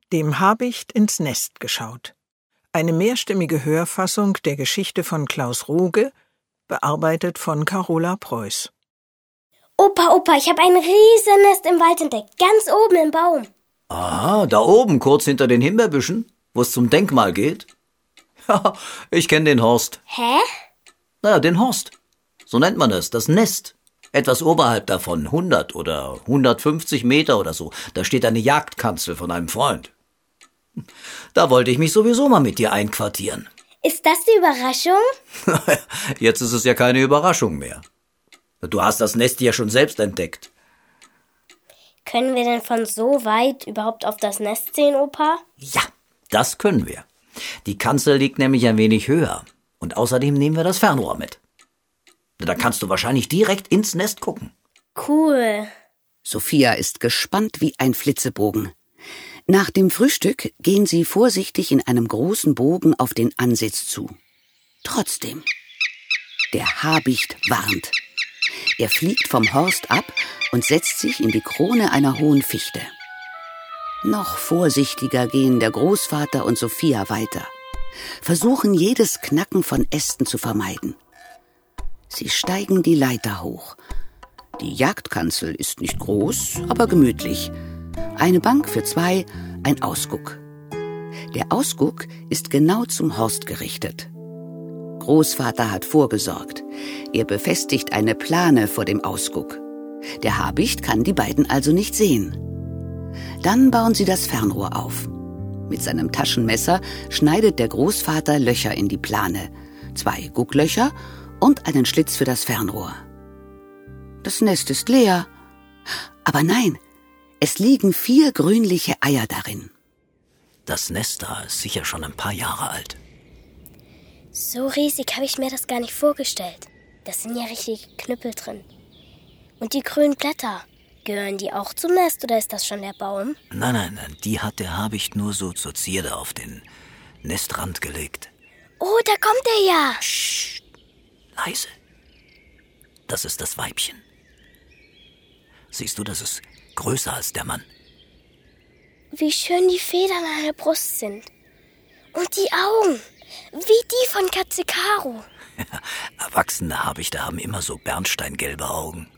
Dem Habicht ins Nest geschaut. Eine mehrstimmige Hörfassung der Geschichte von Klaus Ruge, bearbeitet von Carola Preuß. Opa, ich habe ein Riesennest im Wald entdeckt, ganz oben im Baum. Aha, da oben, kurz hinter den Himbeerbüschen, wo es zum Denkmal geht? Ja, ich kenne den Horst. Hä? Naja, den Horst. So nennt man es, das Nest. Etwas oberhalb davon, 100 oder 150 Meter oder so, da steht eine Jagdkanzel von einem Freund. Da wollte ich mich sowieso mal mit dir einquartieren. Ist das die Überraschung? Jetzt ist es ja keine Überraschung mehr. Du hast das Nest ja schon selbst entdeckt. Können wir denn von so weit überhaupt auf das Nest sehen, Opa? Ja, das können wir. Die Kanzel liegt nämlich ein wenig höher. Und außerdem nehmen wir das Fernrohr mit. Da kannst du wahrscheinlich direkt ins Nest gucken. Cool. Sophia ist gespannt wie ein Flitzebogen. Nach dem Frühstück gehen sie vorsichtig in einem großen Bogen auf den Ansitz zu. Trotzdem, der Habicht warnt. Er fliegt vom Horst ab und setzt sich in die Krone einer hohen Fichte. Noch vorsichtiger gehen der Großvater und Sophia weiter, versuchen jedes Knacken von Ästen zu vermeiden. Sie steigen die Leiter hoch. Die Jagdkanzel ist nicht groß, aber gemütlich. Eine Bank für zwei, ein Ausguck. Der Ausguck ist genau zum Horst gerichtet. Großvater hat vorgesorgt. Er befestigt eine Plane vor dem Ausguck. Der Habicht kann die beiden also nicht sehen. Dann bauen sie das Fernrohr auf. Mit seinem Taschenmesser schneidet der Großvater Löcher in die Plane, 2 Gucklöcher und einen Schlitz für das Fernrohr. Das Nest ist leer. Aber nein, es liegen 4 grünliche Eier darin. Das Nest da ist sicher schon ein paar Jahre alt. So riesig habe ich mir das gar nicht vorgestellt. Das sind ja richtige Knüppel drin. Und die grünen Blätter, gehören die auch zum Nest oder ist das schon der Baum? Nein, die hat der Habicht nur so zur Zierde auf den Nestrand gelegt. Oh, da kommt er ja. Psst, leise. Das ist das Weibchen. Siehst du, das ist größer als der Mann. Wie schön die Federn an der Brust sind. Und die Augen, wie die von Katze Karo. Erwachsene Habichte haben immer so bernsteingelbe Augen.